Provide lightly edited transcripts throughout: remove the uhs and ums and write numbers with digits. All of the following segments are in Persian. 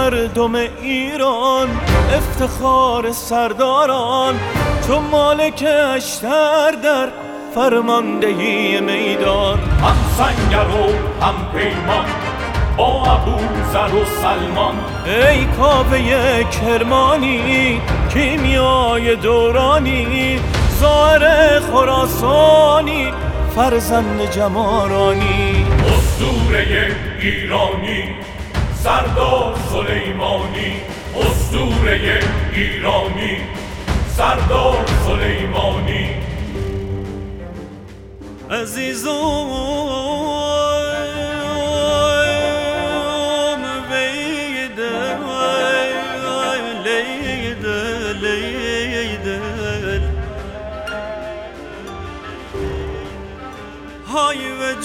مردم ایران، افتخار سرداران، تو مالک اشتر در فرماندهی میدان. هم سنگر و هم پیمان با ابوذر و سلمان، ای کاوه کرمانی کیمیای دورانی، زائر خراسانی فرزند جمارانی. اسطوره ایرانی سردار سلیمانی، اسطوره ایرانی سردار سلیمانی. عزیزم های و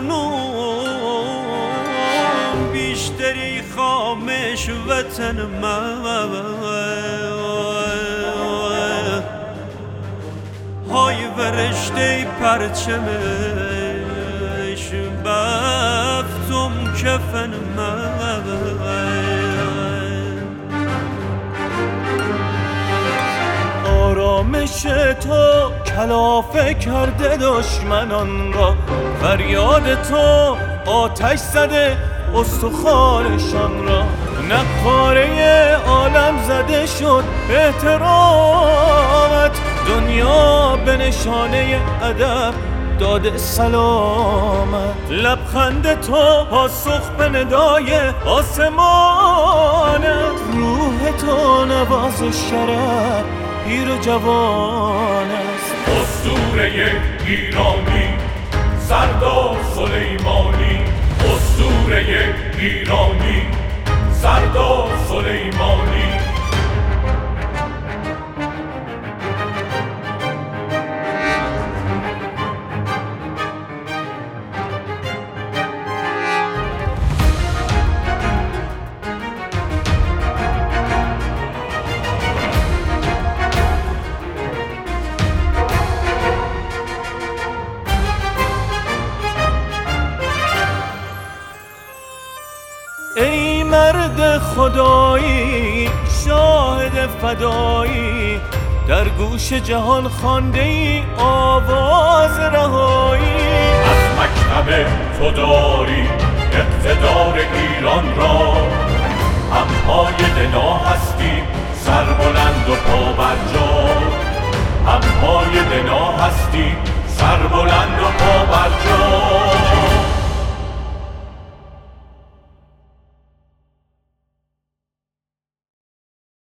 جونم بیشتری خامش وطن من، های و رشته پرچمش بفتم کفن من. آرامش تو کلافه کرده دشمنان را، فریاد تو آتش زده استخوانشان را. نقاره عالم زده شد احترامت، دنیا به نشانه ادب داده سلامت. لبخند تو پاسخ به ندای آسمانت، روح تو نواز شرف پیر و جوان است. اسطوره ایرانی سردار سلیمانی، اسطوره ایرانی سردار سلیمانی. ای مرد خدایی شاهد فدایی، در گوش جهان خوانده ای آواز رهایی. از مکتب تو داری اقتدار ایران را، هم پای دنا هستی سربلند و پابرجا، هم پای دنا هستی سربلند و پابرجا.